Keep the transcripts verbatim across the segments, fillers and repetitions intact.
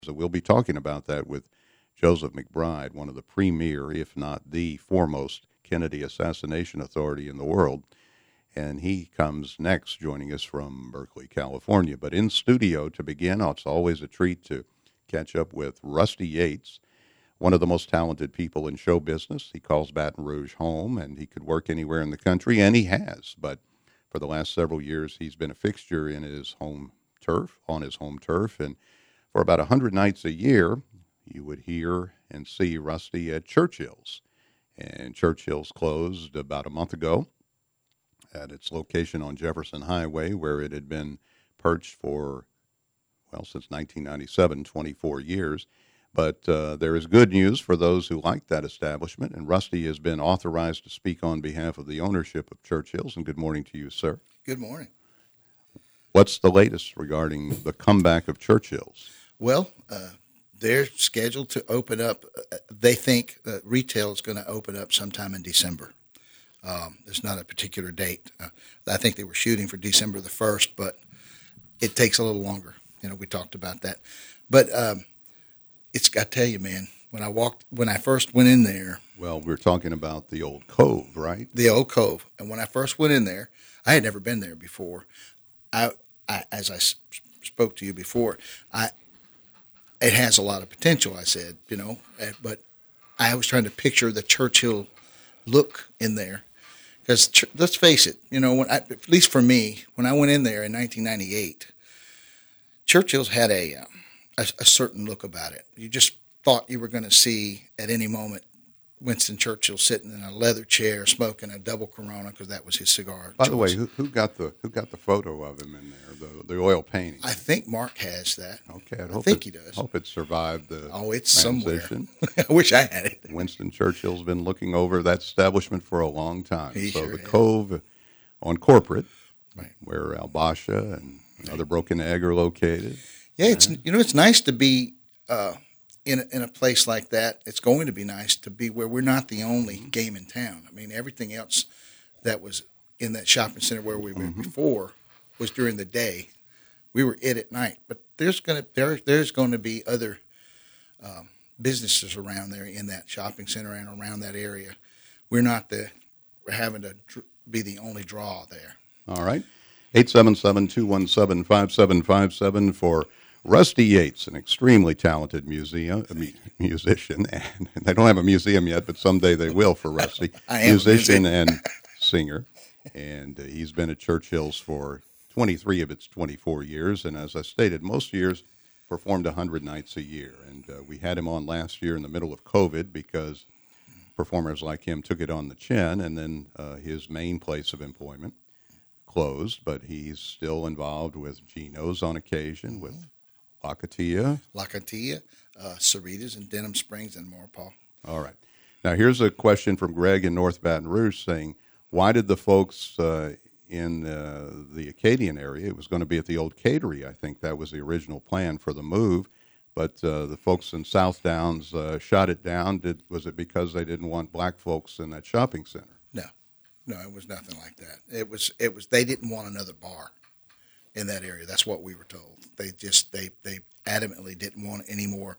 So we'll be talking about that with Joseph McBride, one of the premier, if not the foremost, Kennedy assassination authority in the world. And he comes next, joining us from Berkeley, California. But in studio to begin, it's always a treat to catch up with Rusty Yates, one of the most talented people in show business. He calls Baton Rouge home, and he could work anywhere in the country, and he has. But for the last several years, he's been a fixture in his home turf, on his home turf. And for about one hundred nights a year, you would hear and see Rusty at Churchill's. And Churchill's closed about a month ago at its location on Jefferson Highway, where it had been perched for, well, since nineteen ninety-seven, twenty-four years. But uh, there is good news for those who like that establishment, and Rusty has been authorized to speak on behalf of the ownership of Churchill's. And good morning to you, sir. Good morning. What's the latest regarding the comeback of Churchill's? Well, uh, they're scheduled to open up. Uh, they think uh, retail is going to open up sometime in December. Um, there's not a particular date. Uh, I think they were shooting for December the first, but it takes a little longer. You know, we talked about that. But um, it's, I tell you, man, when I walked, when I first went in there. Well, we're talking about the old Cove, right? The old Cove. And when I first went in there, I had never been there before. I, I as I s- spoke to you before, I, it has a lot of potential, I said, you know, but I was trying to picture the Churchill look in there. Because ch- let's face it, you know, when I, at least for me, when I went in there in nineteen ninety-eight, Churchill's had a, um, a a certain look about it. You just thought you were going to see at any moment Winston Churchill sitting in a leather chair smoking a double Corona, because that was his cigar. By choice. the way, who, who got the who got the photo of him in there? The the oil painting. I think Mark has that. Okay, I, I hope think it, he does. Hope it survived the Oh, it's transition. somewhere. I wish I had it. Winston Churchill's been looking over that establishment for a long time. He so sure the has. Cove on Corporate, Right. where Albasha and another Broken Egg are located. Yeah, it's you know it's nice to be uh, in a, in a place like that. It's going to be nice to be where we're not the only game in town. I mean, everything else that was in that shopping center where we were Mm-hmm. before was during the day. We were it at night, but there's gonna there there's going to be other um, businesses around there in that shopping center and around that area. We're not the we're having to dr- be the only draw there. All right. eight seven seven, two one seven, five seven five seven for Rusty Yates, an extremely talented museum, a mu- musician. And they don't have a museum yet, but someday they will for Rusty. I am a musician musician. and singer. And uh, he's been at Churchill's for twenty-three of its twenty-four years. And as I stated, most years performed one hundred nights a year. And uh, we had him on last year in the middle of COVID because performers like him took it on the chin, and then uh, his main place of employment closed, but he's still involved with Geno's on occasion, with Lakatia. La Cantilla, uh, Cerritos, and Denham Springs and Morpaw. All right. Now, here's a question from Greg in North Baton Rouge saying, why did the folks uh, in uh, the Acadian area, it was going to be at the old Catery, I think that was the original plan for the move, but uh, the folks in South Downs uh, shot it down. Did, was it because they didn't want black folks in that shopping center? No, no, it was nothing like that. It was, it was. They didn't want another bar in that area. That's what we were told. They just, they, they adamantly didn't want any more,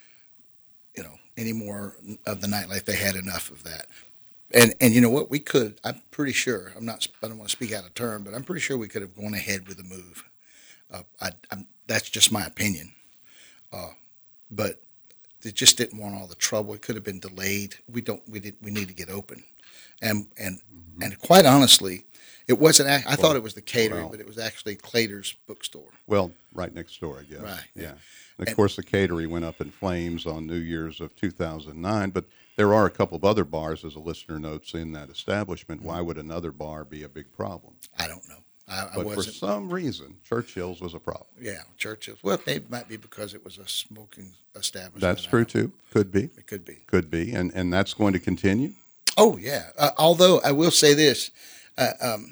you know, any more of the nightlife. They had enough of that. And and you know what? We could. I'm pretty sure. I'm not. I don't want to speak out of turn, but I'm pretty sure we could have gone ahead with the move. Uh, I, I'm, that's just my opinion. Uh, but they just didn't want all the trouble. It could have been delayed. We don't. We did. We need to get open. And and mm-hmm. and quite honestly, it wasn't. I well, thought it was the catering, well, but it was actually Clater's bookstore. Well, right next door, I guess. Right. Yeah. And of and, course, the Catery went up in flames on New Year's of two thousand nine. But there are a couple of other bars, as a listener notes, in that establishment. Mm-hmm. Why would another bar be a big problem? I don't know. I, but I for some reason, Churchill's was a problem. Yeah, Churchill's. Well, it might be because it was a smoking establishment. That's true too. Could be. It could be. Could be, and and that's going to continue. Oh yeah. Uh, although I will say this, uh, um,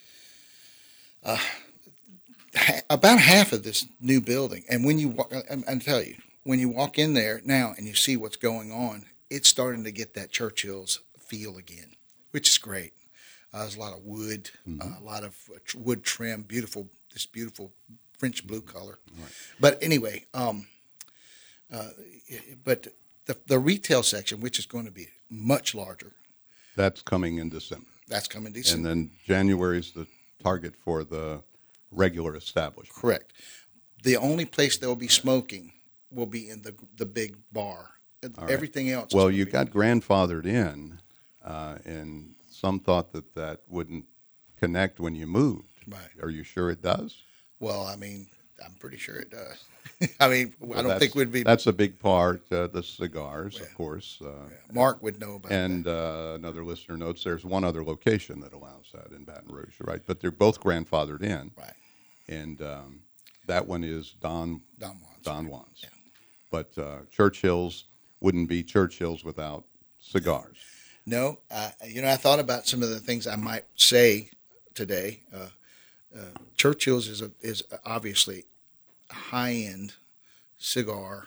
uh, ha- about half of this new building, and when you walk, I, I tell you, when you walk in there now and you see what's going on, it's starting to get that Churchill's feel again, which is great. Uh, there's a lot of wood, mm-hmm. uh, a lot of uh, tr- wood trim, beautiful, this beautiful French blue color. Right. But anyway, um, Uh, but the the retail section, which is going to be much larger, That's coming in December. that's coming And December. then January is the target for the regular establishment. Correct. The only place they'll be smoking will be in the the big bar. Everything else. is Well, gonna you be- got grandfathered in, uh, and some thought that that wouldn't connect when you moved. Right. Are you sure it does? Well, I mean, I'm pretty sure it does. I mean, I Well, don't that's- think we'd be. That's a big part. Uh, the cigars, of course. Uh, Mark would know about And uh, another listener notes there's one other location that allows that in Baton Rouge, right? But they're both grandfathered in, that. Right. and um, that one is Don Don Juan's. Don Juan's. But uh, Churchill's wouldn't be Churchill's without cigars. No, uh, you know, I thought about some of the things I might say today. Uh, uh, Churchill's is a, is obviously a high end cigar,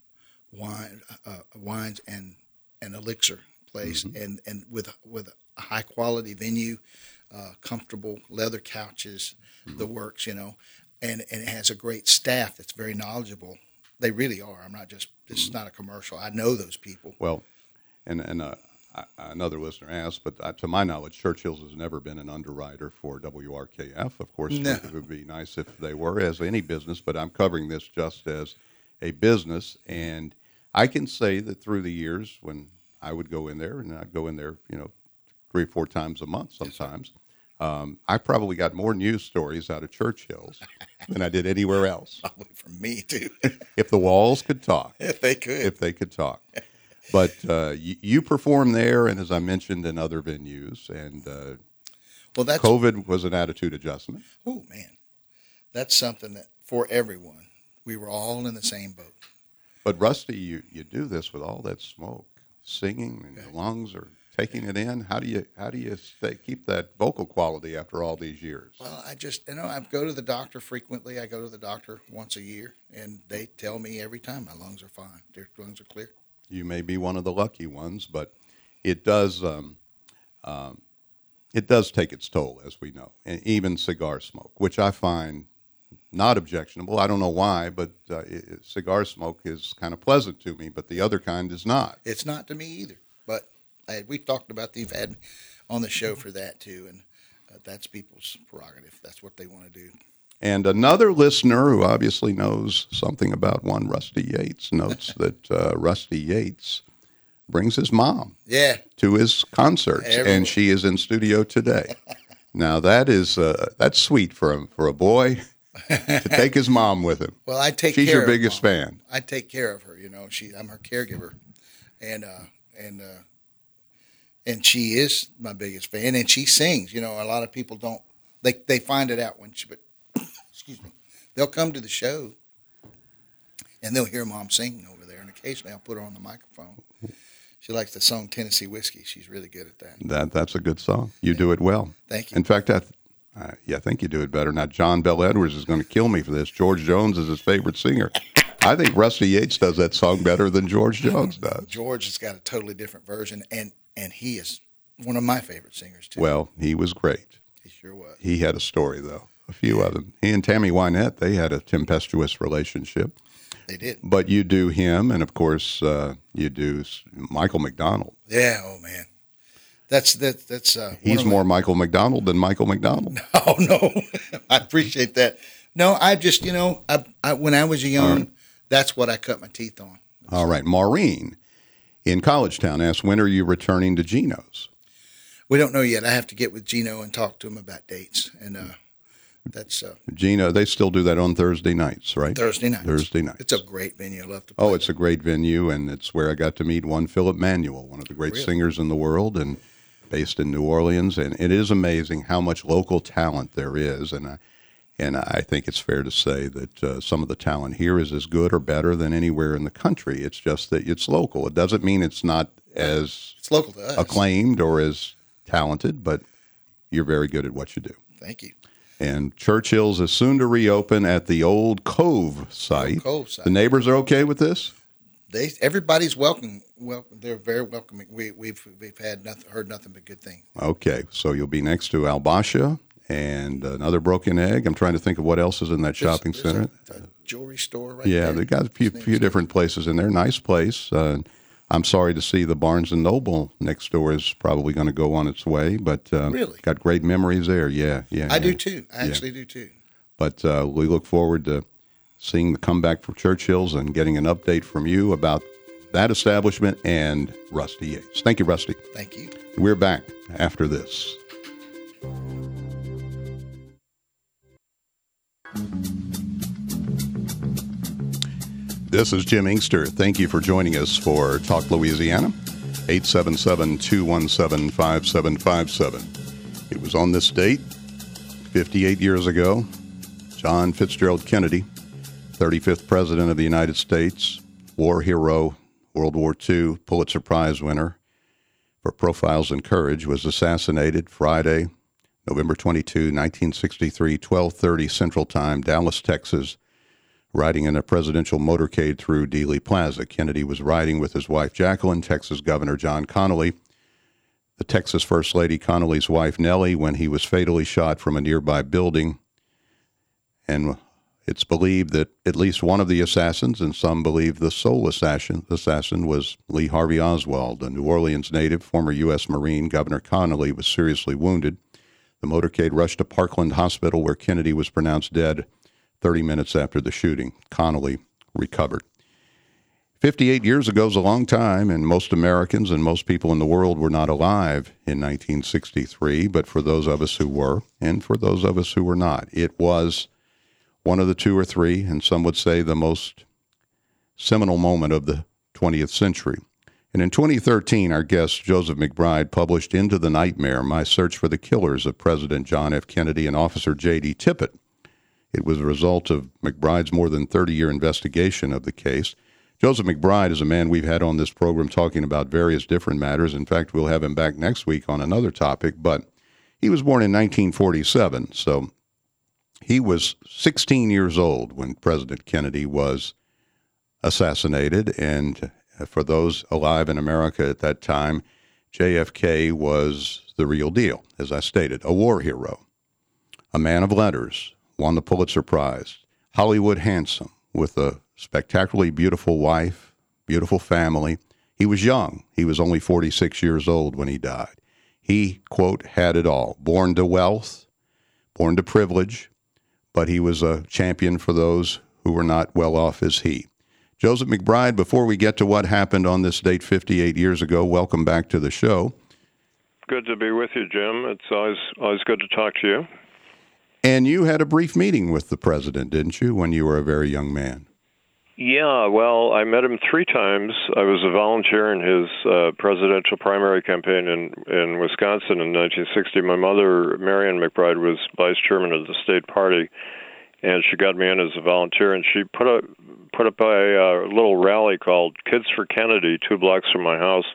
wine, uh, wines and an elixir place, and, and with with a high quality venue, uh, comfortable leather couches, the works, you know, and and it has a great staff that's very knowledgeable. They really are. I'm not just. This is not a commercial. I know those people. Well, and and uh, I, another listener asked, but uh, to my knowledge, Churchill's has never been an underwriter for W R K F. Of course, No. it would be nice if they were, as any business, but I'm covering this just as a business. And I can say that through the years, when I would go in there, and I'd go in there, you know, three or four times a month sometimes, um, I probably got more news stories out of Churchill's than I did anywhere else. Probably from me too, If the walls could talk. if they could. If they could talk. But uh, you, you perform there, and as I mentioned, in other venues. And uh, Well, that's COVID was an attitude adjustment. oh man, that's something that for everyone, we were all in the same boat. But Rusty, you, you do this with all that smoke, singing, and your lungs are taking it in. How do you how do you stay, keep that vocal quality after all these years? Well, I just you know I go to the doctor frequently. I go to the doctor once a year, and they tell me every time my lungs are fine. Their lungs are clear. You may be one of the lucky ones, but it does um, um, it does take its toll, as we know, and even cigar smoke, which I find not objectionable. I don't know why, but uh, it, cigar smoke is kind of pleasant to me, but the other kind is not. It's not to me either. But I, we've talked about the, you've had me on the show for that too, and uh, that's people's prerogative. That's what they want to do. And another listener who obviously knows something about one Rusty Yates notes that uh, Rusty Yates brings his mom Yeah, to his concerts, Everyone. and she is in studio today. Now that is uh, that's sweet for a, for a boy to take his mom with him. well, I take She's care your of biggest Mom. fan. I take care of her. You know, she I'm her caregiver, and uh, and uh, and she is my biggest fan. And she sings. You know, a lot of people don't. They they find it out when she. But excuse me, they'll come to the show, and they'll hear Mom singing over there. And occasionally, I'll put her on the microphone. She likes the song Tennessee Whiskey. She's really good at that. That that's a good song. You do it well. Thank you. In fact, I, th- uh, yeah, I think you do it better. Now, John Bell Edwards is going to kill me for this. George Jones is his favorite singer. I think Rusty Yates does that song better than George Jones does. George has got a totally different version, and and he is one of my favorite singers too. Well, he was great. He sure was. He had a story, though. A few of them. He and Tammy Wynette, they had a tempestuous relationship. They did. But you do him, and of course, uh, you do S- Michael McDonald. Yeah. Oh man, that's that. That's uh, one He's of my- more Michael McDonald than Michael McDonald. Oh no, I appreciate that. No, I just you know, I, I when I was young, that's what I cut my teeth on. All right. Maureen in College Town asks, when are you returning to Geno's? We don't know yet. I have to get with Gino and talk to him about dates, and uh, that's uh, Gino, they still do that on Thursday nights, right? Thursday night. Thursday nights. It's a great venue. I love to play. Oh, it's a great venue, and it's where I got to meet one Philip Manuel, one of the great Really? singers in the world, and based in New Orleans. And it is amazing how much local talent there is, and I, and I think it's fair to say that uh, some of the talent here is as good or better than anywhere in the country. It's just that it's local. It doesn't mean it's not as It's local to us. acclaimed or as talented, but you're very good at what you do. Thank you. And Churchill's is soon to reopen at the old Cove site. Cove site. The neighbors are okay with this? They everybody's welcome. Well, they're very welcoming. We we've we've had nothing, heard nothing but good things. Okay, so you'll be next to Albasha and another broken egg. I'm trying to think of what else is in that There's- shopping there's center. A, a jewelry store right Yeah, there. they got a few, His few name's- different places in there. Nice place. Uh, I'm sorry to see the Barnes and Noble next door is probably going to go on its way, but uh, Really? got great memories there. Yeah, yeah. I yeah. do too. I actually do too. But uh, we look forward to seeing the comeback for Churchill's and getting an update from you about that establishment and Rusty Yates. Thank you, Rusty. Thank you. We're back after this. This is Jim Inkster. Thank you for joining us for Talk Louisiana, eight seven seven, two one seven, five seven five seven. It was on this date, fifty-eight years ago, John Fitzgerald Kennedy, thirty-fifth President of the United States, war hero, World War Two, Pulitzer Prize winner for Profiles in Courage, was assassinated Friday, November twenty-second, nineteen sixty-three, twelve thirty Central Time, Dallas, Texas, riding in a presidential motorcade through Dealey Plaza. Kennedy was riding with his wife Jacqueline, Texas Governor John Connally, the Texas First Lady Connally's wife Nellie, when he was fatally shot from a nearby building. And it's believed that at least one of the assassins, and some believe the sole assassin, assassin was Lee Harvey Oswald, a New Orleans native, former U S Marine. Governor Connally was seriously wounded. The motorcade rushed to Parkland Hospital, where Kennedy was pronounced dead thirty minutes after the shooting. Connally recovered. fifty-eight years ago is a long time, and most Americans and most people in the world were not alive in nineteen sixty-three, but for those of us who were, and for those of us who were not, it was one of the two or three, and some would say the most seminal moment of the twentieth century. And in twenty thirteen, our guest, Joseph McBride, published Into the Nightmare, My Search for the Killers of President John F. Kennedy and Officer J D. Tippit. It was a result of McBride's more than thirty-year investigation of the case. Joseph McBride is a man we've had on this program talking about various different matters. In fact, we'll have him back next week on another topic, but he was born in nineteen forty-seven, so he was sixteen years old when President Kennedy was assassinated, and for those alive in America at that time, J F K was the real deal, as I stated, a war hero, a man of letters, won the Pulitzer Prize, Hollywood handsome, with a spectacularly beautiful wife, beautiful family. He was young. He was only forty-six years old when he died. He, quote, had it all, born to wealth, born to privilege, but he was a champion for those who were not well off as he. Joseph McBride, before we get to what happened on this date fifty-eight years ago, welcome back to the show. Good to be with you, Jim. It's always always good to talk to you. And you had a brief meeting with the president, didn't you, when you were a very young man? Yeah, well, I met him three times. I was a volunteer in his uh, presidential primary campaign in, in Wisconsin in nineteen sixty. My mother, Marion McBride, was vice chairman of the state party, and she got me in as a volunteer, and she put a put up a, a little rally called Kids for Kennedy, two blocks from my house,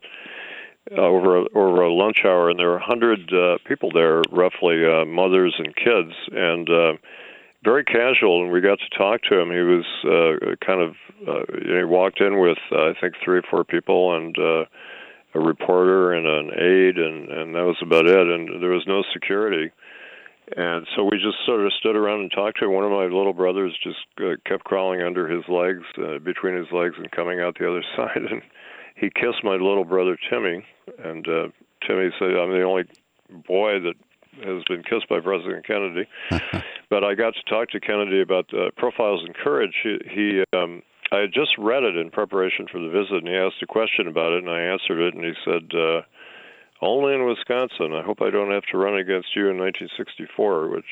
uh, over a, over a lunch hour, and there were one hundred uh, people there, roughly uh, mothers and kids, and uh, very casual, and we got to talk to him. He was uh, kind of, uh, you know, he walked in with, uh, I think, three or four people, and uh, a reporter and an aide, and, and that was about it, and there was no security. And so we just sort of stood around and talked to him. One of my little brothers just uh, kept crawling under his legs, uh, between his legs, and coming out the other side. And he kissed my little brother, Timmy. And uh, Timmy said, I'm the only boy that has been kissed by President Kennedy. But I got to talk to Kennedy about uh, Profiles in Courage. He, he um, I had just read it in preparation for the visit, and he asked a question about it, and I answered it, and he said, uh, only in Wisconsin. I hope I don't have to run against you in nineteen sixty-four, which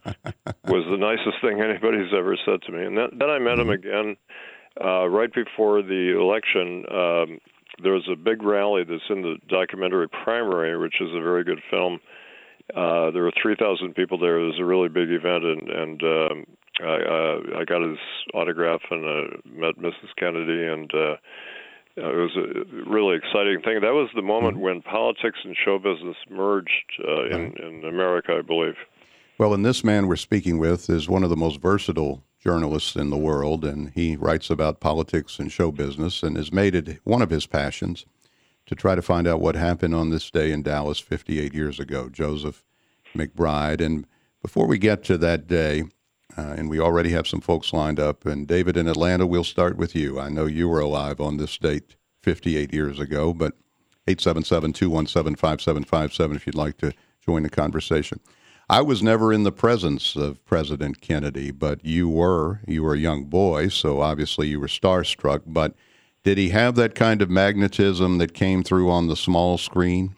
was the nicest thing anybody's ever said to me. And that, then I met him again uh, right before the election. Um, there was a big rally that's in the documentary Primary, which is a very good film. Uh, there were three thousand people there. It was a really big event, and, and um, I, uh, I got his autograph and uh, met Missus Kennedy, and uh, it was a really exciting thing. That was the moment mm-hmm. when politics and show business merged uh, in, right. in America, I believe. Well, and this man we're speaking with is one of the most versatile journalists in the world, and he writes about politics and show business and has made it one of his passions to try to find out what happened on this day in Dallas fifty-eight years ago. Joseph McBride. And Before we get to that day, uh, and we already have some folks lined up, and David in Atlanta, we'll start with you. I know you were alive on this date fifty-eight years ago, but eight seven seven, two one seven, five seven five seven if you'd like to join the conversation. I was never in the presence of President Kennedy, but you were. You were a young boy, so obviously you were starstruck. But did he have that kind of magnetism that came through on the small screen?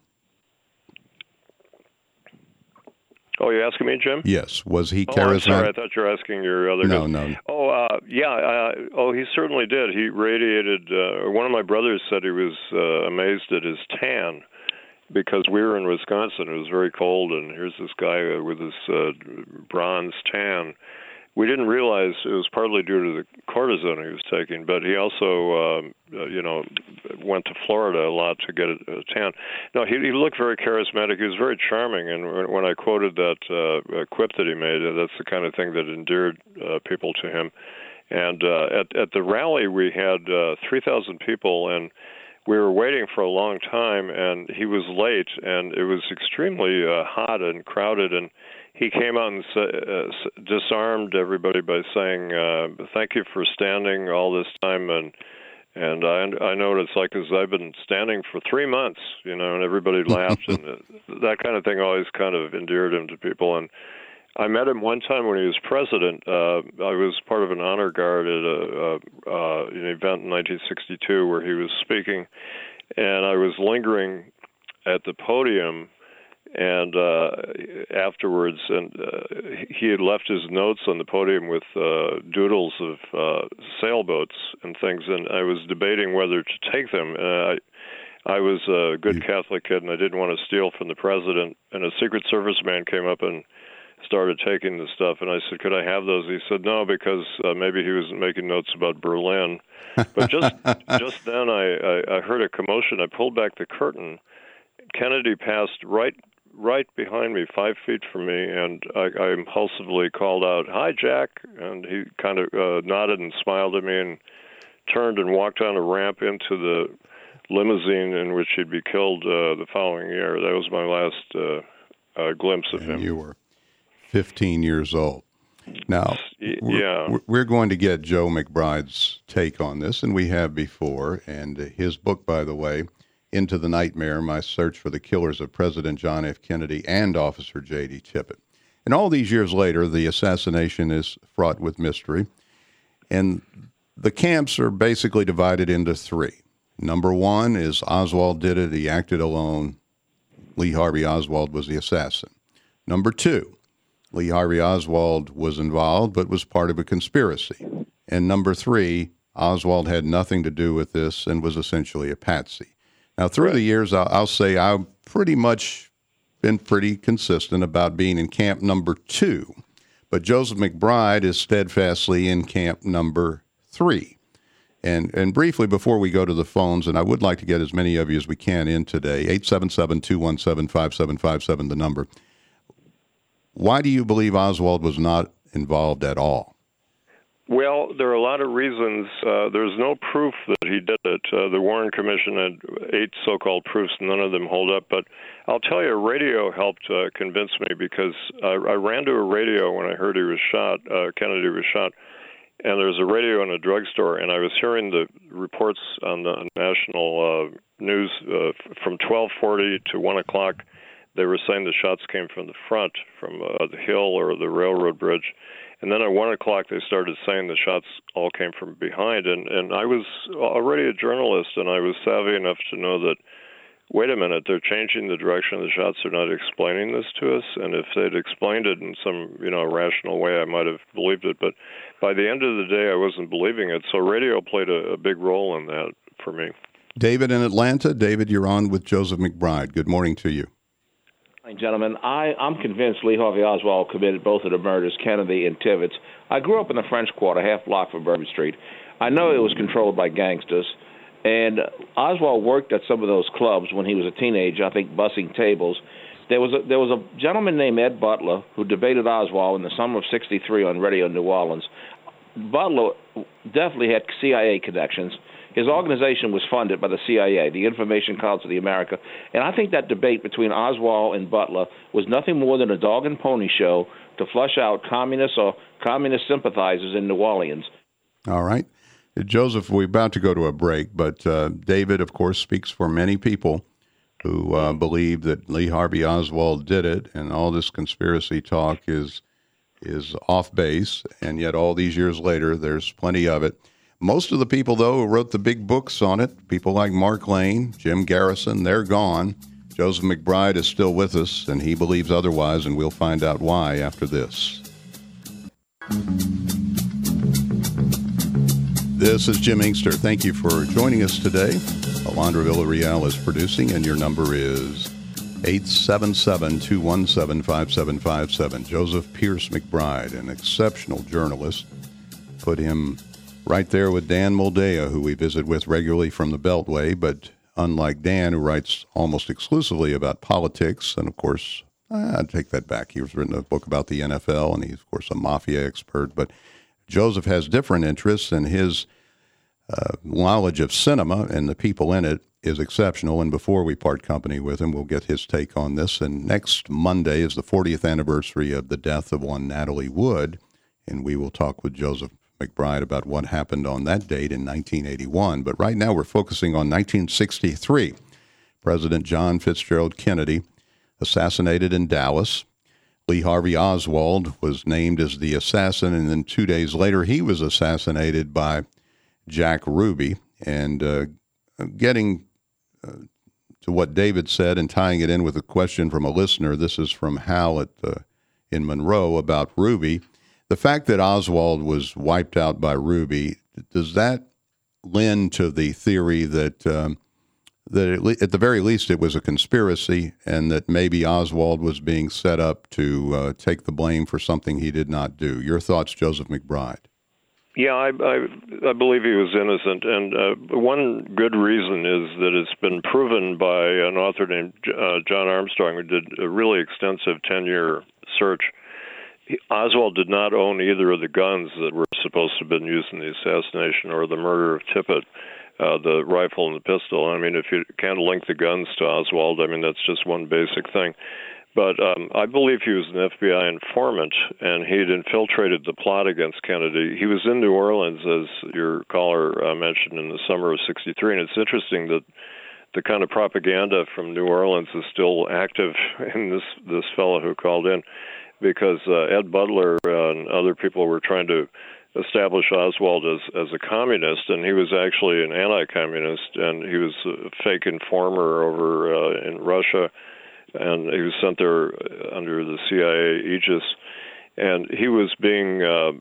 Oh, you're asking me, Jim? Yes. Was he oh, charismatic? I'm sorry. I thought you were asking your other No, guest. no. Oh, uh, yeah. Uh, oh, he certainly did. He radiated. Uh, one of my brothers said he was uh, amazed at his tan because we were in Wisconsin. It was very cold, and here's this guy with his uh, bronze tan. We didn't realize it was partly due to the cortisone he was taking, but he also, um, uh, you know, went to Florida a lot to get a, a tan. No, he, he looked very charismatic. He was very charming, and when I quoted that uh, quip that he made, that's the kind of thing that endeared uh, people to him. And uh, at, at the rally, we had uh, three thousand people, and we were waiting for a long time, and he was late, and it was extremely uh, hot and crowded, and he came out and uh, disarmed everybody by saying, uh, thank you for standing all this time, and and I, I know what it's like because I've been standing for three months, you know, and everybody laughed, and that kind of thing always kind of endeared him to people. And I met him one time when he was president. Uh, I was part of an honor guard at a, a, uh, an event in nineteen sixty-two where he was speaking, and I was lingering at the podium and uh, afterwards, and uh, he had left his notes on the podium with uh, doodles of uh, sailboats and things, and I was debating whether to take them. Uh, I, I was a good Catholic kid, and I didn't want to steal from the president, and a Secret Service man came up and started taking the stuff, and I said, could I have those? He said, no, because uh, maybe he wasn't making notes about Berlin. But just just then I, I, I heard a commotion. I pulled back the curtain. Kennedy passed right right behind me, five feet from me, and I, I impulsively called out, hi, Jack, and he kind of uh, nodded and smiled at me and turned and walked down a ramp into the limousine in which he'd be killed uh, the following year. That was my last uh, uh, glimpse of and him. You were fifteen years old. Now, yeah. we're, we're going to get Joe McBride's take on this, and we have before, and his book, by the way, Into the Nightmare, My Search for the Killers of President John F. Kennedy and Officer J D. Tippit. And all these years later, the assassination is fraught with mystery, and the camps are basically divided into three. Number one is Oswald did it, he acted alone. Lee Harvey Oswald was the assassin. Number two, Lee Harvey Oswald was involved but was part of a conspiracy. And number three, Oswald had nothing to do with this and was essentially a patsy. Now, through right. the years, I'll, I'll say I've pretty much been pretty consistent about being in camp number two, but Joseph McBride is steadfastly in camp number three. And and briefly, before we go to the phones, and I would like to get as many of you as we can in today, eight seven seven, two one seven, five seven five seven, the number. Why do you believe Oswald was not involved at all? Well, there are a lot of reasons. Uh, there's no proof that he did it. Uh, the Warren Commission had eight so-called proofs. None of them hold up. But I'll tell you, radio helped uh, convince me because I, I ran to a radio when I heard he was shot, uh, Kennedy was shot, and there was a radio in a drugstore, and I was hearing the reports on the national uh, news uh, from twelve forty to one o'clock. They were saying the shots came from the front, from uh, the hill or the railroad bridge. And then at one o'clock, they started saying the shots all came from behind. And, and I was already a journalist, and I was savvy enough to know that, wait a minute, they're changing the direction of the shots. They're not explaining this to us. And if they'd explained it in some, you know, rational way, I might have believed it. But by the end of the day, I wasn't believing it. So radio played a, a big role in that for me. David in Atlanta. David, you're on with Joseph McBride. Good morning to you. Gentlemen, I, I'm convinced Lee Harvey Oswald committed both of the murders, Kennedy and Tibbets. I grew up in the French Quarter, half block from Bourbon Street. I know it was controlled by gangsters, and Oswald worked at some of those clubs when he was a teenager, I think bussing tables. There was a, there was a gentleman named Ed Butler who debated Oswald in the summer of sixty-three on Radio New Orleans. Butler definitely had C I A connections. His organization was funded by the C I A, the Information Council of the America, and I think that debate between Oswald and Butler was nothing more than a dog and pony show to flush out communists or communist sympathizers in New Orleans. All right. Joseph, we're about to go to a break, but uh, David, of course, speaks for many people who uh, believe that Lee Harvey Oswald did it, and all this conspiracy talk is is off base, and yet all these years later, there's plenty of it. Most of the people, though, who wrote the big books on it, people like Mark Lane, Jim Garrison, they're gone. Joseph McBride is still with us, and he believes otherwise, and we'll find out why after this. This is Jim Inkster. Thank you for joining us today. Alondra Villarreal is producing, and your number is eight seven seven, two one seven, five seven five seven. Joseph Pierce McBride, an exceptional journalist. Put him right there with Dan Moldea, who we visit with regularly from the Beltway, but unlike Dan, who writes almost exclusively about politics, and of course, I'd take that back. He's written a book about the N F L, and he's, of course, a mafia expert, but Joseph has different interests, and his uh, knowledge of cinema and the people in it is exceptional. And before we part company with him, we'll get his take on this. And next Monday is the fortieth anniversary of the death of one Natalie Wood, and we will talk with Joseph McBride about what happened on that date in nineteen eighty-one. But right now we're focusing on nineteen sixty-three. President John Fitzgerald Kennedy assassinated in Dallas. Lee Harvey Oswald was named as the assassin, and then two days later he was assassinated by Jack Ruby. And uh, getting uh, to what David said and tying it in with a question from a listener, this is from Hal at, uh, in Monroe about Ruby. The fact that Oswald was wiped out by Ruby, does that lend to the theory that um, that at, le- at the very least it was a conspiracy, and that maybe Oswald was being set up to uh, take the blame for something he did not do? Your thoughts, Joseph McBride? Yeah, I, I, I believe he was innocent, and uh, one good reason is that it's been proven by an author named uh, John Armstrong, who did a really extensive ten-year search. He, Oswald did not own either of the guns that were supposed to have been used in the assassination or the murder of Tippit, uh, the rifle and the pistol. I mean, if you can't link the guns to Oswald, I mean, that's just one basic thing. But um, I believe he was an F B I informant, and he'd infiltrated the plot against Kennedy. He was in New Orleans, as your caller uh, mentioned, in the summer of sixty-three, and it's interesting that the kind of propaganda from New Orleans is still active in this, this fellow who called in, because uh, Ed Butler uh, and other people were trying to establish Oswald as, as a communist, and he was actually an anti-communist, and he was a fake informer over uh, in Russia, and he was sent there under the C I A aegis, and he was being uh,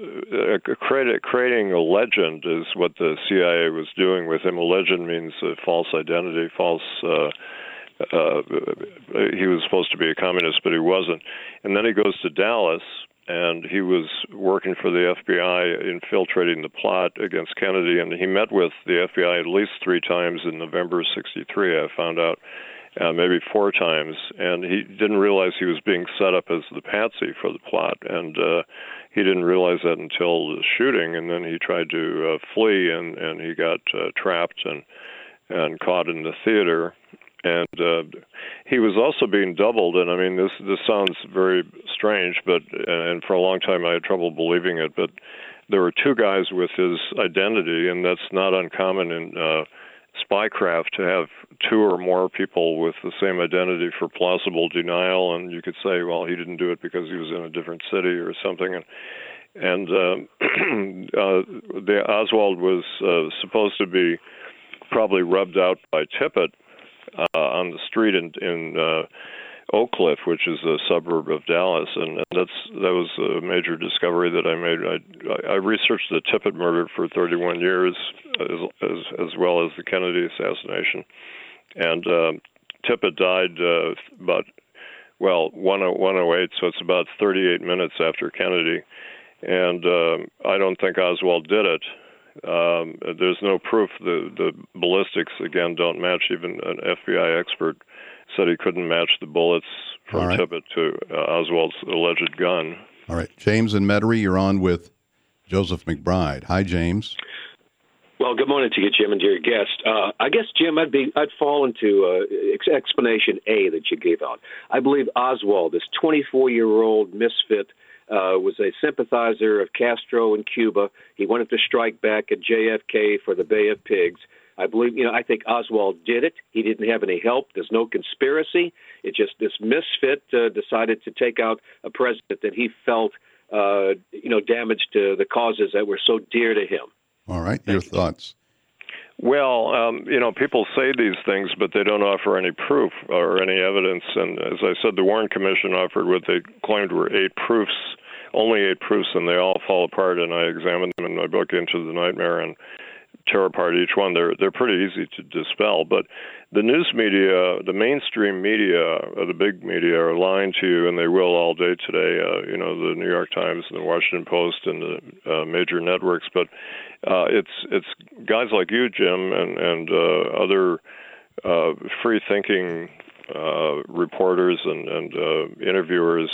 created, creating a legend is what the C I A was doing with him. A legend means a false identity, false. Uh, uh, he was supposed to be a communist, but he wasn't. And then he goes to Dallas, and he was working for the F B I, infiltrating the plot against Kennedy, and he met with the F B I at least three times in November of sixty-three, I found out. Uh, maybe four times, and he didn't realize he was being set up as the patsy for the plot, and uh, he didn't realize that until the shooting, and then he tried to uh, flee, and, and he got uh, trapped and and caught in the theater, and uh, he was also being doubled, and I mean, this this sounds very strange, but and for a long time I had trouble believing it, but there were two guys with his identity, and that's not uncommon in uh, spycraft to have two or more people with the same identity for plausible denial, and you could say, well, he didn't do it because he was in a different city or something. And and uh, uh, the Oswald was uh, supposed to be probably rubbed out by Tippit uh, on the street in, in uh, Oak Cliff, which is a suburb of Dallas, and, and that's that was a major discovery that I made. I, I researched the Tippit murder for thirty-one years, as as, as well as the Kennedy assassination, and uh, Tippit died uh, about well one oh eight, so it's about thirty-eight minutes after Kennedy, and uh, I don't think Oswald did it. Um, there's no proof. The the ballistics again don't match. Even an F B I expert said he couldn't match the bullets from right. Tippit to uh, Oswald's alleged gun. All right. James and Metairie, you're on with Joseph McBride. Hi, James. Well, good morning to you, Jim, and to your guest. Uh, I guess, Jim, I'd be I'd fall into uh, ex- explanation A that you gave out. I believe Oswald, this twenty-four-year-old misfit, uh, was a sympathizer of Castro in Cuba. He wanted to strike back at J F K for the Bay of Pigs. I believe, you know, I think Oswald did it. He didn't have any help. There's no conspiracy. It just this misfit uh, decided to take out a president that he felt, uh, you know, damaged uh, the causes that were so dear to him. All right, your thoughts. Well, um, you know, people say these things, but they don't offer any proof or any evidence. And as I said, the Warren Commission offered what they claimed were eight proofs, only eight proofs, and they all fall apart. And I examined them in my book, Into the Nightmare, and tear apart each one. They're they're pretty easy to dispel. But the news media, the mainstream media, uh, the big media, are lying to you, and they will all day today. Uh, you know, the New York Times and the Washington Post and the uh, major networks. But uh, it's it's guys like you, Jim, and and uh, other uh, free-thinking uh, reporters and and uh, interviewers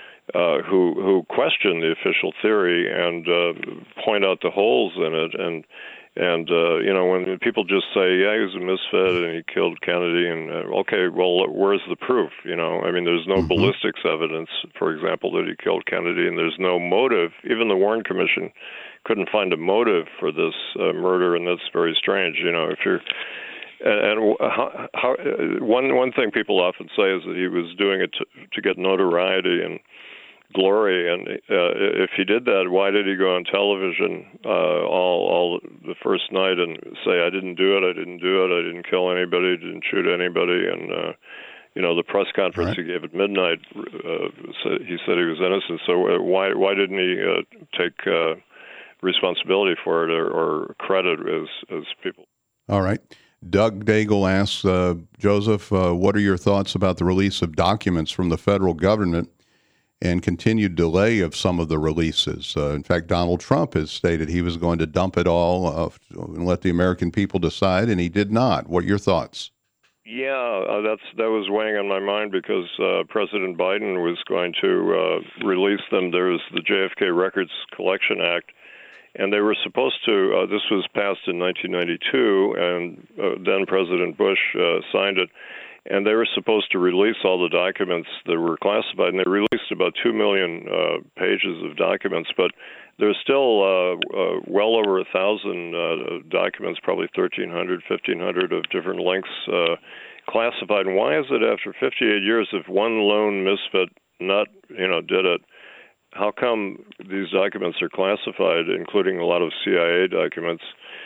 uh, who who question the official theory and uh, point out the holes in it. And And, uh, you know, when people just say, yeah, he was a misfit and he killed Kennedy, and, uh, okay, well, where's the proof? You know, I mean, there's no mm-hmm. ballistics evidence, for example, that he killed Kennedy, and there's no motive. Even the Warren Commission couldn't find a motive for this uh, murder, and that's very strange. You know, if you're, and, and how, how, one, one thing people often say is that he was doing it to, to get notoriety and glory, and uh, if he did that, why did he go on television uh, all all the first night and say, I didn't do it, I didn't do it, I didn't kill anybody, didn't shoot anybody, and uh, you know, the press conference right. he gave at midnight, uh, he said he was innocent. So uh, why why didn't he uh, take uh, responsibility for it, or, or credit as as people? All right. Doug Daigle asks, uh, Joseph, uh, what are your thoughts about the release of documents from the federal government and continued delay of some of the releases? Uh, in fact, Donald Trump has stated he was going to dump it all uh, and let the American people decide, and he did not. What are your thoughts? Yeah, uh, that's that was weighing on my mind because uh, President Biden was going to uh, release them. There was the J F K Records Collection Act, and they were supposed to, uh, this was passed in nineteen ninety-two, and uh, then President Bush uh, signed it. And they were supposed to release all the documents that were classified, and they released about two million uh, pages of documents, but there's still uh, uh, well over a thousand uh, documents, probably thirteen hundred, fifteen hundred of different lengths uh, classified. And why is it after fifty-eight years, if one lone misfit nut, you know, did it, how come these documents are classified, including a lot of C I A documents?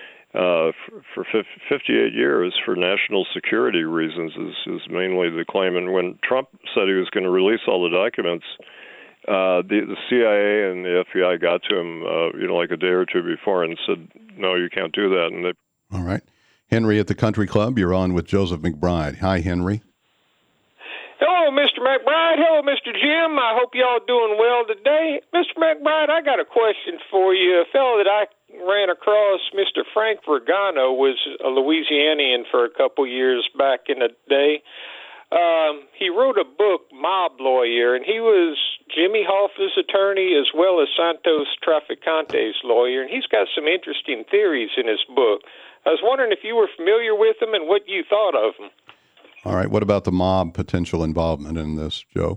Uh, for, for fifty-eight years for national security reasons is, is mainly the claim. And when Trump said he was going to release all the documents, uh, the, the C I A and the F B I got to him, uh, you know, like a day or two before and said, no, you can't do that. And they... All right. Henry at the Country Club, you're on with Joseph McBride. Hi, Henry. Hello, Mister McBride. Hello, Mister Jim. I hope y'all doing well today. Mister McBride, I got a question for you. A fellow that I ran across, Mister Frank Vergano, was a Louisianian for a couple years back in the day. Um, he wrote a book, Mob Lawyer, and he was Jimmy Hoffa's attorney as well as Santos Traficante's lawyer, and he's got some interesting theories in his book. I was wondering if you were familiar with him and what you thought of him. All right. What about the mob potential involvement in this, Joe?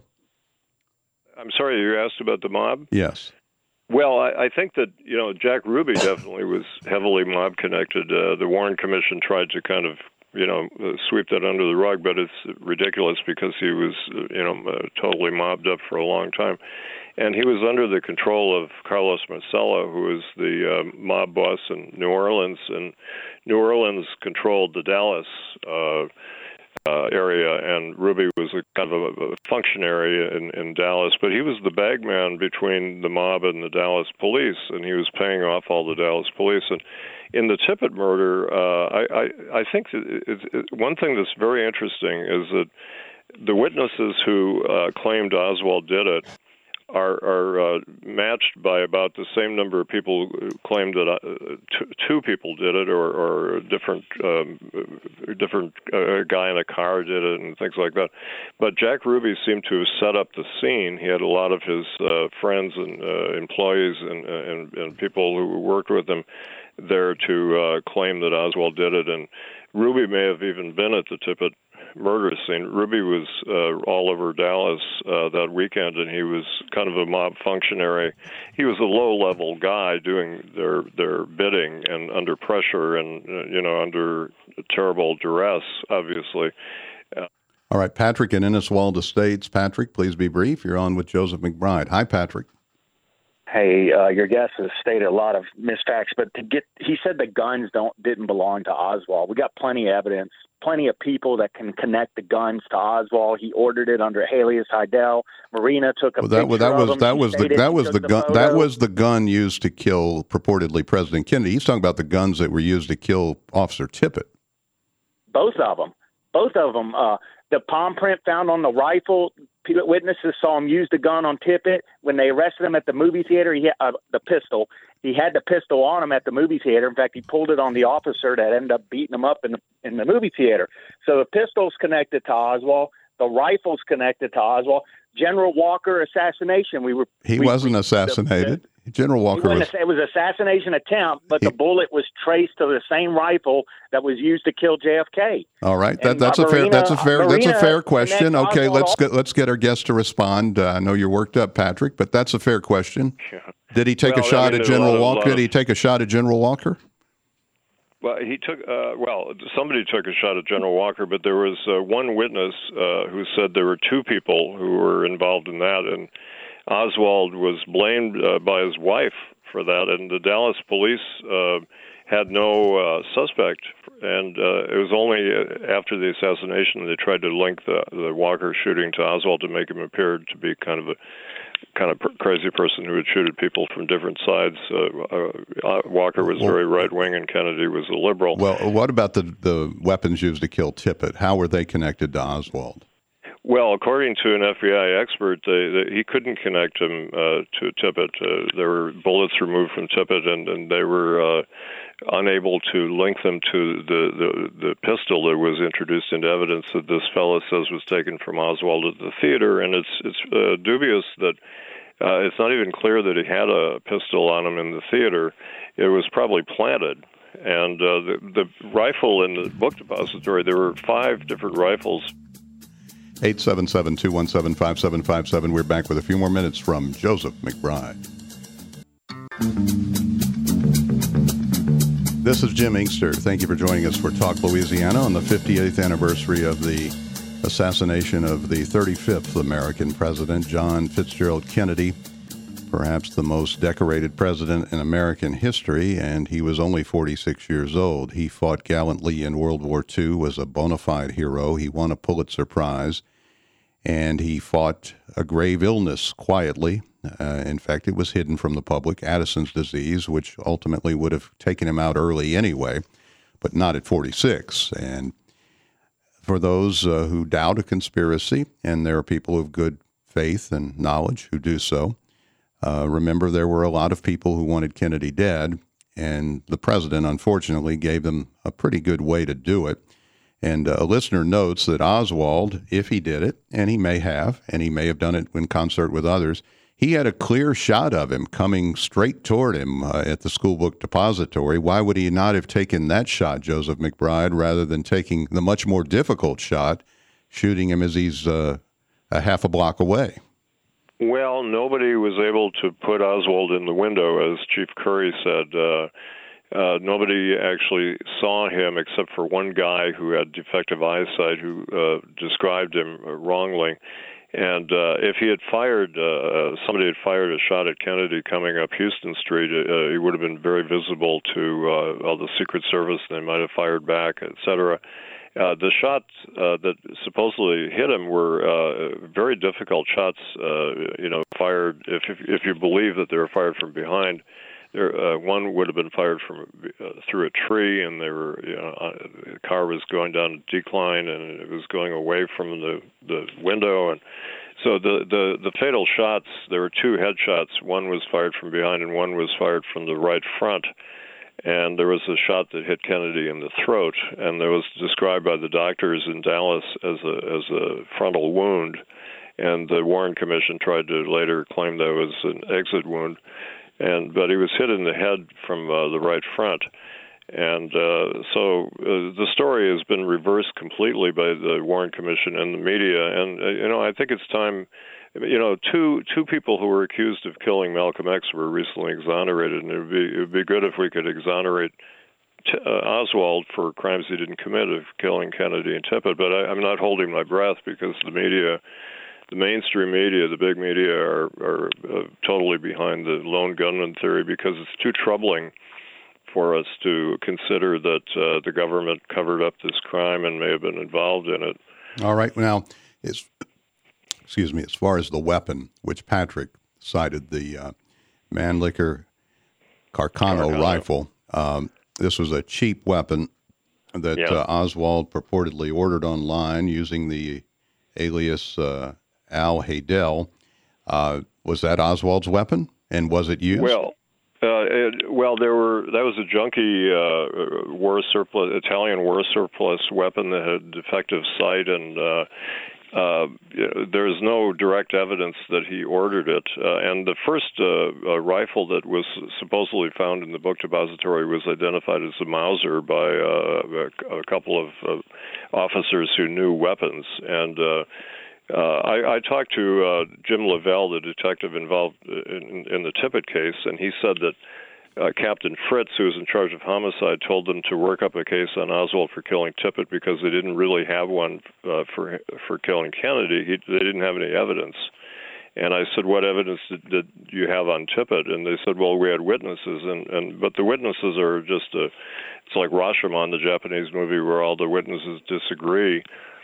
I'm sorry, you asked about the mob? Yes. Well, I, I think that, you know, Jack Ruby definitely was heavily mob-connected. Uh, the Warren Commission tried to kind of, you know, uh, sweep that under the rug, but it's ridiculous because he was, uh, you know, uh, totally mobbed up for a long time. And he was under the control of Carlos Marcello, who was the uh, mob boss in New Orleans. And New Orleans controlled the Dallas uh Uh, area, and Ruby was a kind of a, a functionary in, in Dallas, but he was the bagman between the mob and the Dallas police, and he was paying off all the Dallas police. And in the Tippit murder, uh, I, I, I think that it, it, one thing that's very interesting is that the witnesses who uh, claimed Oswald did it are, are uh, matched by about the same number of people who claimed that uh, t- two people did it, or, or a different, um, different uh, guy in a car did it, and things like that. But Jack Ruby seemed to have set up the scene. He had a lot of his uh, friends and uh, employees and, and, and people who worked with him there to uh, claim that Oswald did it. And Ruby may have even been at the Tippit murder scene. Ruby was uh, all over Dallas uh, that weekend, and he was kind of a mob functionary. He was a low-level guy doing their their bidding and under pressure and, uh, you know, under terrible duress, obviously. Uh, All right, Patrick in Inniswald Estates. Patrick, please be brief. You're on with Joseph McBride. Hi, Patrick. Hey, uh, your guest has stated a lot of misfacts, but to get, he said the guns don't didn't belong to Oswald. We got plenty of evidence, plenty of people that can connect the guns to Oswald. He ordered it under Alias Heidel. Marina took a well, that, picture that was of him. that was the that was the gun photo. that was the gun used to kill purportedly President Kennedy. He's talking about the guns that were used to kill Officer Tippit. Both of them, both of them. Uh, the palm print found on the rifle. Witnesses saw him use the gun on Tippit. When they arrested him at the movie theater, he had uh, the pistol. He had the pistol on him at the movie theater. In fact, he pulled it on the officer that ended up beating him up in the, in the movie theater. So the pistol's connected to Oswald. The rifle's connected to Oswald. General Walker assassination. We were. He we, wasn't we, assassinated. The, General Walker was. It was an assassination attempt, but he, the bullet was traced to the same rifle that was used to kill J F K. All right, that, that's, uh, a fair, Marina, that's a fair. Marina, that's a fair question. Okay, let's Oswald, get let's get our guest to respond. Uh, I know you're worked up, Patrick, but that's a fair question. Yeah. Did he take well, a shot I mean, at General of, Walker? of, Did he take a shot at General Walker? Well, he took. Uh, well, somebody took a shot at General Walker, but there was uh, one witness uh, who said there were two people who were involved in that, and Oswald was blamed uh, by his wife for that, and the Dallas police uh, had no uh, suspect, and uh, it was only after the assassination they tried to link the, the Walker shooting to Oswald to make him appear to be kind of a kind of crazy person who would shoot at people from different sides. Uh, uh, Walker was well, very right-wing, and Kennedy was a liberal. Well, what about the, the weapons used to kill Tippit? How were they connected to Oswald? Well, according to an F B I expert, they, they, he couldn't connect him uh, to Tippit. Uh, there were bullets removed from Tippit, and, and they were uh, unable to link them to the, the, the pistol that was introduced into evidence that this fellow says was taken from Oswald at the theater. And it's it's uh, dubious that uh, it's not even clear that he had a pistol on him in the theater. It was probably planted. And uh, the, the rifle in the book depository, there were five different rifles. eight seven seven, two one seven, five seven five seven. We're back with a few more minutes from Joseph McBride. This is Jim Inkster. Thank you for joining us for Talk Louisiana on the fifty-eighth anniversary of the assassination of the thirty-fifth American president, John Fitzgerald Kennedy, perhaps the most decorated president in American history, and he was only forty-six years old. He fought gallantly in World War Two, was a bona fide hero. He won a Pulitzer Prize, and he fought a grave illness quietly. Uh, in fact, it was hidden from the public, Addison's disease, which ultimately would have taken him out early anyway, but not at forty-six. And for those uh, who doubt a conspiracy, and there are people of good faith and knowledge who do so, Uh, remember, there were a lot of people who wanted Kennedy dead, and the president, unfortunately, gave them a pretty good way to do it. And uh, a listener notes that Oswald, if he did it, and he may have, and he may have done it in concert with others, he had a clear shot of him coming straight toward him uh, at the school book depository. Why would he not have taken that shot, Joseph McBride, rather than taking the much more difficult shot, shooting him as he's uh, a half a block away? Well, nobody was able to put Oswald in the window, as Chief Curry said. Uh, uh, nobody actually saw him except for one guy who had defective eyesight who uh, described him wrongly. And uh, if he had fired, uh, somebody had fired a shot at Kennedy coming up Houston Street, uh, he would have been very visible to uh, all the Secret Service, and they might have fired back, et cetera. Uh, the shots uh, that supposedly hit him were uh, very difficult shots, uh, you know, fired, if, if if you believe that they were fired from behind. There, uh, one would have been fired from uh, through a tree, and they were, you know, uh, the car was going down a decline, and it was going away from the, the window. And so the, the, the fatal shots, there were two headshots. One was fired from behind, and one was fired from the right front. And there was a shot that hit Kennedy in the throat, and that was described by the doctors in Dallas as a as a frontal wound. And the Warren Commission tried to later claim that was an exit wound. and but he was hit in the head from uh, the right front. And uh, so uh, the story has been reversed completely by the Warren Commission and the media. And, uh, you know, I think it's time, you know, two two people who were accused of killing Malcolm X were recently exonerated. And it would be, it would be good if we could exonerate t- uh, Oswald for crimes he didn't commit of killing Kennedy and Tippit. But I, I'm not holding my breath because the media, the mainstream media, the big media are, are uh, totally behind the lone gunman theory because it's too troubling for us to consider that uh, the government covered up this crime and may have been involved in it. All right. Now, as, excuse me, as far as the weapon, which Patrick cited, the uh, Mannlicher Carcano, Carcano. rifle, um, this was a cheap weapon that yeah. uh, Oswald purportedly ordered online using the alias uh, Al Haydel. Uh, was that Oswald's weapon, and was it used? Well, Uh, it, well, there were that was a junky uh, war surplus, Italian war surplus weapon that had defective sight, and uh, uh, there's no direct evidence that he ordered it. Uh, and the first uh, uh, rifle that was supposedly found in the book depository was identified as a Mauser by uh, a, a couple of uh, officers who knew weapons, and. Uh, Uh, I, I talked to uh, Jim Lavelle, the detective involved in, in the Tippit case, and he said that uh, Captain Fritz, who was in charge of homicide, told them to work up a case on Oswald for killing Tippit because they didn't really have one uh, for for killing Kennedy. He, they didn't have any evidence. And I said, what evidence did, did you have on Tippit? And they said, well, we had witnesses, and, and but the witnesses are just a, it's like Rashomon, the Japanese movie, where all the witnesses disagree.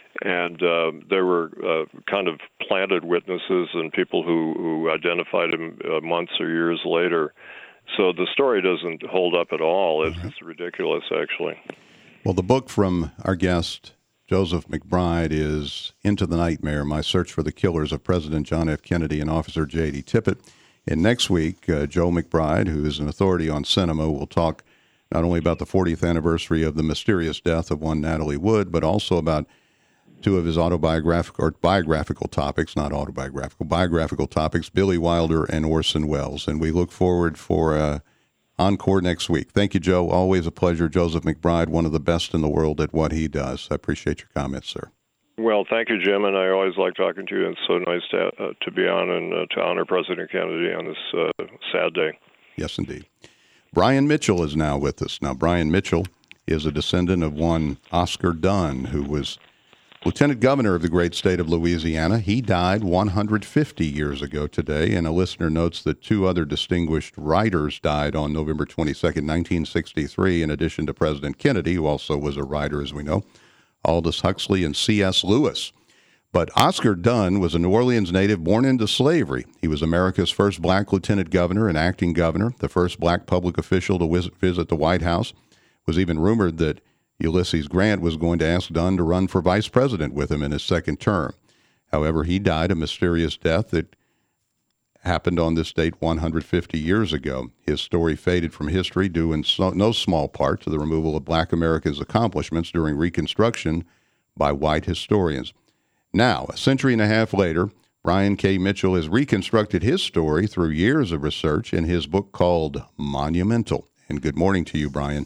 And uh, there were uh, kind of planted witnesses and people who, who identified him uh, months or years later. So the story doesn't hold up at all. It's, mm-hmm. it's ridiculous, actually. Well, the book from our guest, Joseph McBride, is Into the Nightmare, My Search for the Killers of President John F. Kennedy and Officer J D. Tippit. And next week, uh, Joe McBride, who is an authority on cinema, will talk not only about the fortieth anniversary of the mysterious death of one Natalie Wood, but also about two of his autobiographical or biographical topics, not autobiographical, biographical topics, Billy Wilder and Orson Welles. And we look forward for uh, encore next week. Thank you, Joe. Always a pleasure. Joseph McBride, one of the best in the world at what he does. I appreciate your comments, sir. Well, thank you, Jim, and I always like talking to you. It's so nice to uh, to be on and uh, to honor President Kennedy on this uh, sad day. Yes, indeed. Brian Mitchell is now with us. Now, Brian Mitchell is a descendant of one Oscar Dunn, who was Lieutenant Governor of the great state of Louisiana. He died one hundred fifty years ago today, and a listener notes that two other distinguished writers died on November twenty-second, nineteen sixty-three, in addition to President Kennedy, who also was a writer, as we know, Aldous Huxley and C S. Lewis. But Oscar Dunn was a New Orleans native born into slavery. He was America's first black lieutenant governor and acting governor, the first black public official to visit the White House. It was even rumored that Ulysses Grant was going to ask Dunn to run for vice president with him in his second term. However, he died a mysterious death that happened on this date one hundred fifty years ago. His story faded from history due in so, no small part to the removal of black Americans' accomplishments during Reconstruction by white historians. Now, a century and a half later, Brian K. Mitchell has reconstructed his story through years of research in his book called Monumental. And good morning to you, Brian.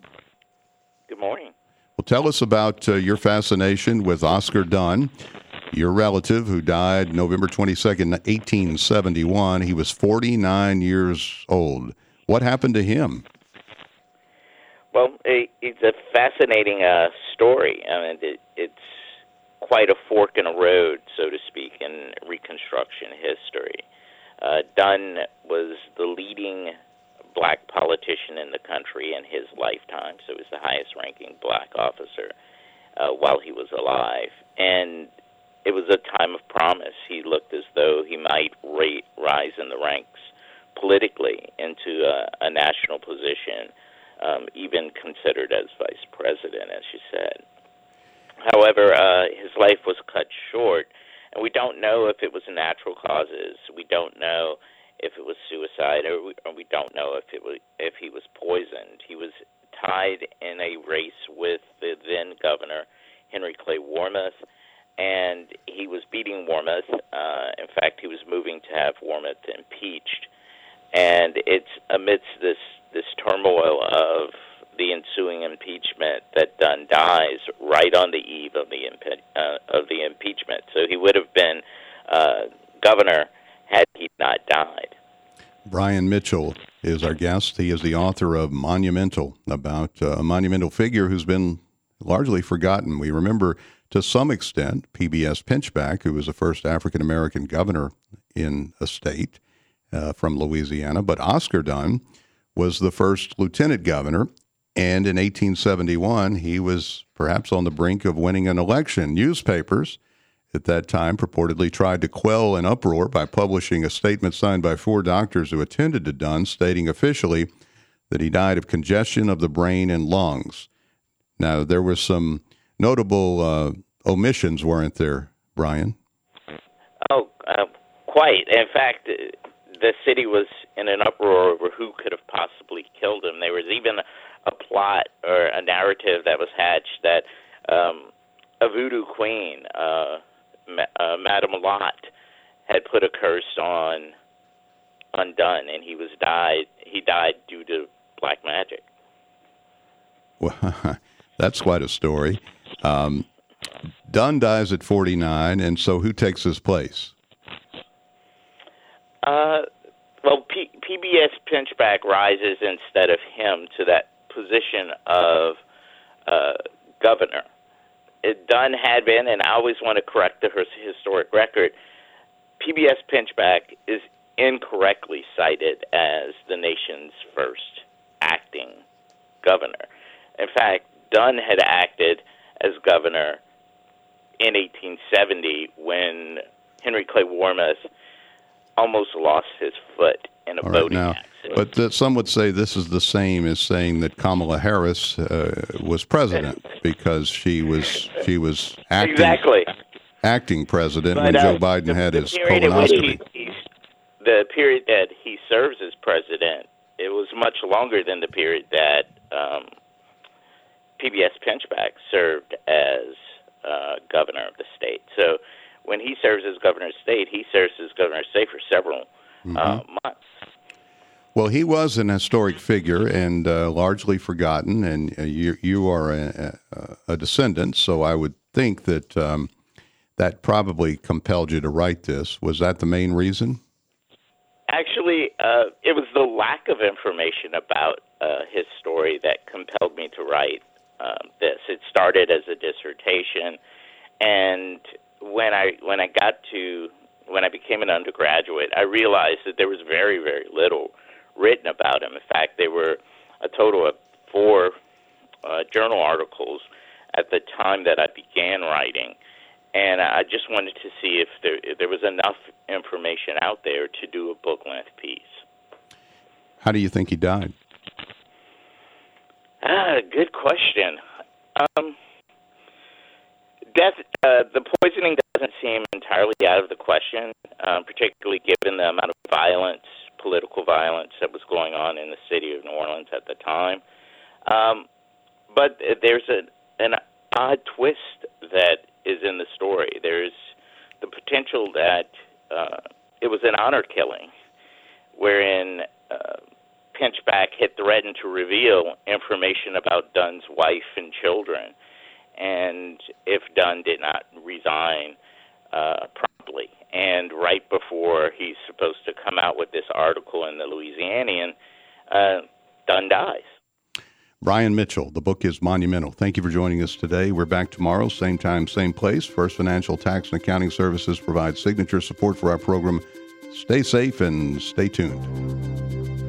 Good morning. Well, tell us about uh, your fascination with Oscar Dunn, your relative who died November twenty-second, eighteen seventy-one. He was forty-nine years old. What happened to him? Well, it, it's a fascinating uh, story. I mean, it, it's quite a fork in a road, so to speak, in Reconstruction history. Uh, Dunn was the leading black politician in the country in his lifetime, so he was the highest-ranking black officer uh, while he was alive. And it was a time of promise. He looked as though he might rate, rise in the ranks politically into a, a national position, um, even considered as vice president, as you said. However, uh, his life was cut short, and we don't know if it was natural causes. We don't know if it was suicide, or we, or we don't know if it was if he was poisoned. He was tied in a race with the then governor, Henry Clay Warmoth, and he was beating Warmoth. Uh, in fact, he was moving to have Warmoth impeached, And it's amidst this, this turmoil of the ensuing impeachment that Dunn dies right on the eve of the impe- uh, of the impeachment. So he would have been uh, governor had he not died. Brian Mitchell is our guest. He is the author of Monumental, about uh, a monumental figure who's been largely forgotten. We remember, to some extent, P B S Pinchback, who was the first African-American governor in a state uh, from Louisiana. But Oscar Dunn was the first lieutenant governor, and in eighteen seventy-one, he was perhaps on the brink of winning an election. Newspapers at that time purportedly tried to quell an uproar by publishing a statement signed by four doctors who attended to Dunn, stating officially that he died of congestion of the brain and lungs. Now, there were some notable uh, omissions, weren't there, Brian? Oh, uh, quite. In fact, the city was in an uproar over who could have possibly killed him. There was even a plot or a narrative that was hatched that um, a voodoo queen, uh, uh, Madame Lot, had put a curse on on Dunn, and he was died. He died due to black magic. Well, that's quite a story. Um, Dunn dies at forty-nine, and so who takes his place? Uh, well, P- PBS Pinchback rises instead of him to that position of uh, governor. It, Dunn had been, and I always want to correct the historic record, P B S Pinchback is incorrectly cited as the nation's first acting governor. In fact, Dunn had acted as governor in eighteen seventy when Henry Clay Warmoth almost lost his foot in a All boating right, now, accident. But uh, some would say this is the same as saying that Kamala Harris uh, was president because she was she was acting exactly. acting president But, when uh, Joe Biden the, had the his period in which colonoscopy. he, he, the period that he serves as president, it was much longer than the period that um, P B S Pinchback served as uh, governor of the state. So when he serves as governor of the state, he serves as governor of the state for several Mm-hmm. uh, months. Well, he was an historic figure and uh, largely forgotten, and uh, you you are a, a, a descendant, so I would think that um, that probably compelled you to write this. Was that the main reason? Actually, uh, it was the lack of information about uh, his story that compelled me to write um, this. It started as a dissertation, and when I when I got to when I became an undergraduate, I realized that there was very, very little written about him. In fact, there were a total of four uh, journal articles at the time that I began writing, and I just wanted to see if there, if there was enough information out there to do a book-length piece. How do you think he died? Ah, good question. Um, death, uh, the poisoning doesn't seem entirely out of the question, um, particularly given the amount of violence, political violence that was going on in the city of New Orleans at the time. Um, but there's a, an odd twist that is in the story. There's the potential that uh, it was an honor killing, wherein uh, Pinchback had threatened to reveal information about Dunn's wife and children, and if Dunn did not resign uh, promptly. And right before he's supposed to come out with this article in the Louisianian, uh, Dunn dies. Brian Mitchell, the book is Monumental. Thank you for joining us today. We're back tomorrow, same time, same place. First Financial Tax and Accounting Services provides signature support for our program. Stay safe and stay tuned.